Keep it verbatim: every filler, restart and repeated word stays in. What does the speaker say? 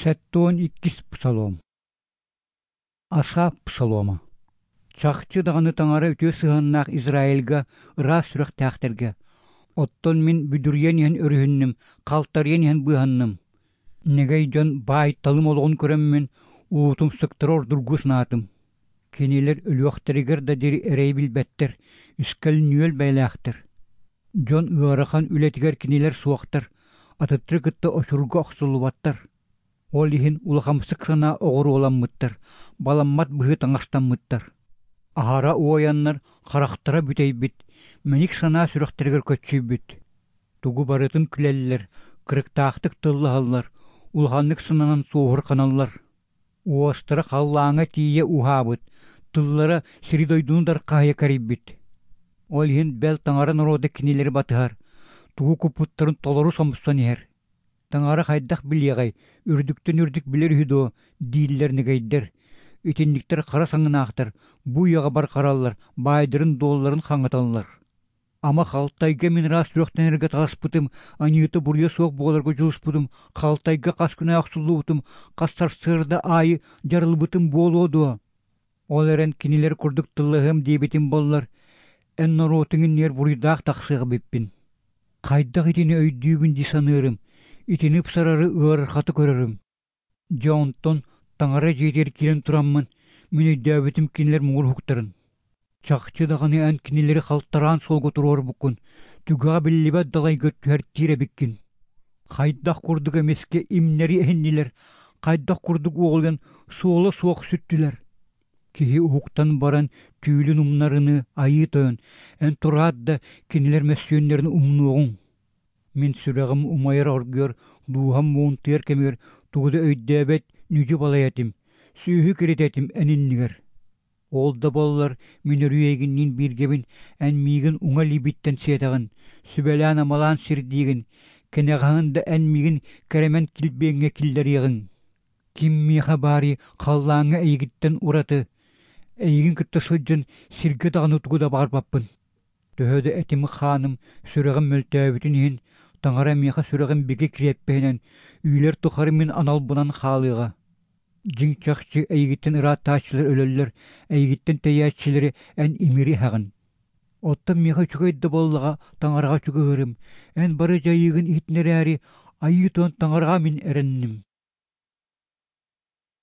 Сәттуон иккис псалом. Асаф псалома. Чахчы дағаны таңары өтө сыһаннаах Израильга ыра сүрэх тәхтерге. Оттон мин бүдүрген иһэн өрүһүннүм, калтарген иһэн быһанным. Негей дьон баай талым олоҕун көрөммүн, уутум сыктыр ордургу сынаатым. Кинилер өлүөхтэригэр да дири эрэй билбэттэр, үскэл нүөл бэйлээхтэр. Дьон ыарахан үлэтигэр кинилер суохтар, атыттыр кытта очурга охсулубаттар. Ол иһин улахамсык сана оҕору оламмыттар, баламмат быһы таҥастаммыттар. Ахара уояннар харахтара бүтэйбит, мэник санаа сүрэхтэригэр көччүйбүт. Тугу барытын күлэллэр, кырыктаахтык тыллаһаллар, улаханнык сананан суоһур каналлар. Уостара халлааҥа тиийэ уһаабыт, тыллара сиридойдуундар хаһыйа карийбит. Ол иһин бэл таҥара норода кинилери батыһар, тугу куппуттарын толору сомустан иһэр. Таҥара хайдах билиэҕэй, үрдүктен үрдүк билэр үһүдөө, дииллэр нэгэйдэр. Итинниктер хара саңынаахтар, бу яга бар хараллар, баайдарын дуолларын хаҥаталлар. Ама халтайга мин рас сүрөхтэнэргэ таҕаспытым, аньыыты бурьа суох буоларга дьулуспутум, халтайга хас күнэ ахсуллуутум, хастарсыарда аайы жарылбытым буолуодуо. Ол эрен кинилер курдук тыллаһым диэбитим боллар, эн норуотуҥун ньер буруйдаах тахсыага биппин. Хайдах итини өйдүүбүн ди саныырым, итинип сарары ыарырхаты көрөрүм. Дьонтон таҥара дьиэтер киирэн тураммын, мин өйдөөбүтүм кинилер муңур хуктарын. Чахчы дағаны эн кинилери халтараан солго туруор буккун, түgaa биллибэт далай göttүһэр тиирэ биккин. Хайдах курдук эмеске имнери эһиннилер, хайдах курдук уолген суола суох сүттүлэр. Киһи уһуктан баран түүлүн умнарыны айыы тойон, эн тураат да кинилер мэссүөннерин умнуоҕуҥ. Мин сүрэҕим умайар оргуор, дууһам муунтыар кемигэр тугуда өйдөөбэт нүдьү балайатым, сүүһү киритэтим эниннигэр. Ол да боллар мин өрүэйгиннин бииргебин эн миигин уҥа либиттэн сиэтэҕин, сүбэлээн амалаан сирдиигин, кэнэҕаһын да эн миигин кэремэн килбээҥҥэ киллэриэҕиҥ. Ким миэхэ баары халлааҥҥа эйигиттэн ураты, эйигин кытта сылдьан сиргэ даҕаны тугуда баарбаппын. Төһөдө этим хааным сүрэҕим мөлтөөбүтүн иһин, таҥара миэхэ сүрэҕим биги кириэппэһинэн, үүлэр тухары мин аналбынан хаалыыҕа. Дьиҥ чахчы эйигиттэн ырааттааччылар өлөллөр, эйигиттэн тэйээччилэри эн имири хаҕын. Оттон миэхэ үчүгэйдэ боллаҕа таҥараҕа үчүгэһырым, эн бары дьайыыгын иһитнэрээри айыы туон таҥараҕа мин эрэнним.